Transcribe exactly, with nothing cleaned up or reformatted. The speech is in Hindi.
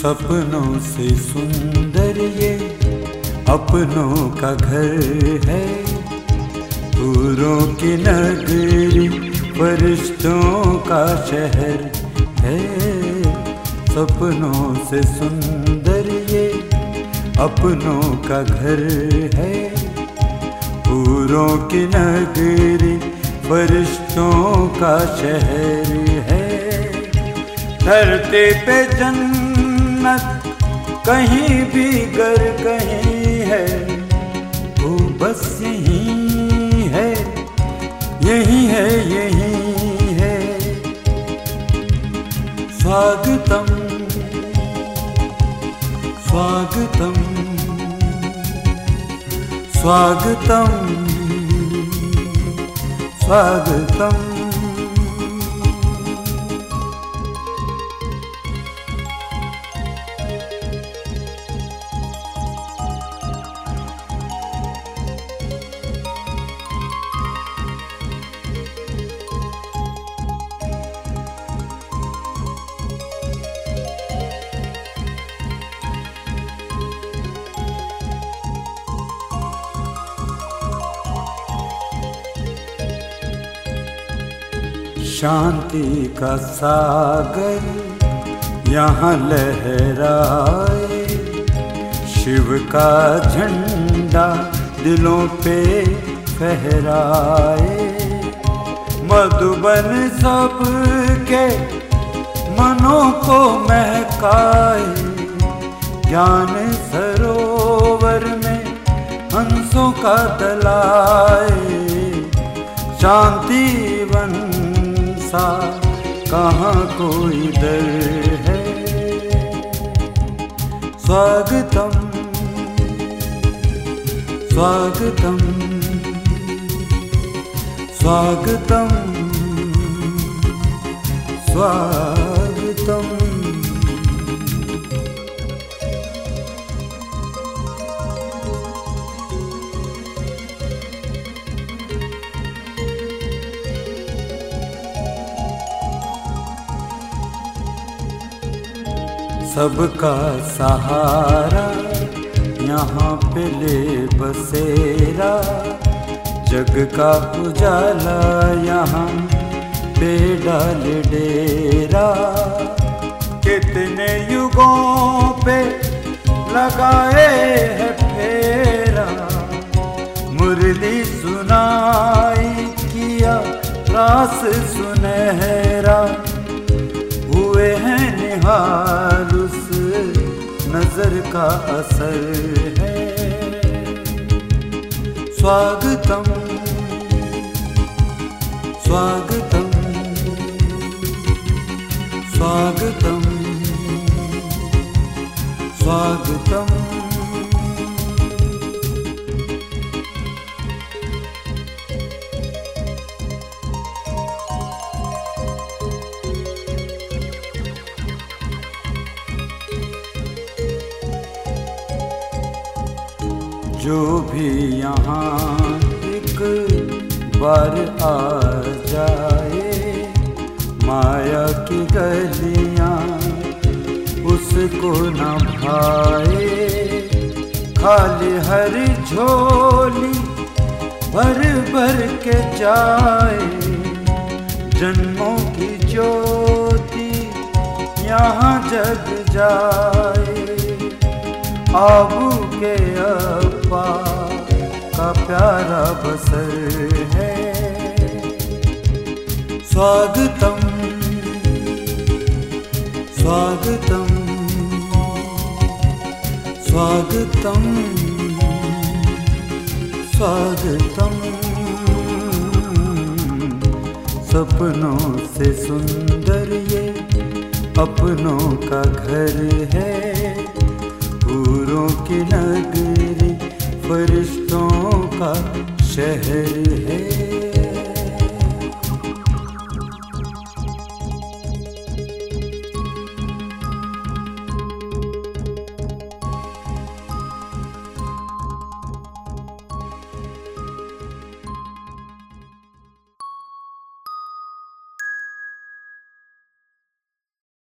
सपनों से सुंदर ये अपनों का घर है, हूरों की नगरी फरिश्तों का शहर है। सपनों से सुंदर ये अपनों का घर है, हूरों की नगरी फरिश्तों का शहर है। धरती पे जन्नत कहीं भी गर कहीं है, वो बस यही है, यही है, यही है। स्वागतम स्वागतम स्वागतम स्वागतम। शांति का सागर यहाँ लहराए, शिव का झंडा दिलों पे फहराए। मधुबन सबके मनों को महकाए, ज्ञान सरोवर में हंसों का दलाए। शांति वन सा कहाँ कोई दर है। स्वागतम स्वागतम स्वागतम स्वागतम। सबका सहारा यहाँ पे ले बसेरा, जग का उजाला यहाँ पे डाल डेरा। कितने युगों पे लगाए है फेरा, मुरली सुनाई किया रास सुनहरा। हुए हैं निहाल उस नजर का असर है। स्वागतम स्वागतम स्वागतम स्वागतम। जो भी यहाँ एक बार आ जाए, माया की गलियाँ उसको न भाए। खाली हर झोली भर भर के जाए, जन्मों की ज्योति यहाँ जग जाए। आबू के अब्बा का प्यारा बसर है। स्वागतम स्वागतम स्वागतम स्वागतम। सपनों से सुंदर ये अपनों का घर है, हूरों की नगरी फरिश्तों का शहर है।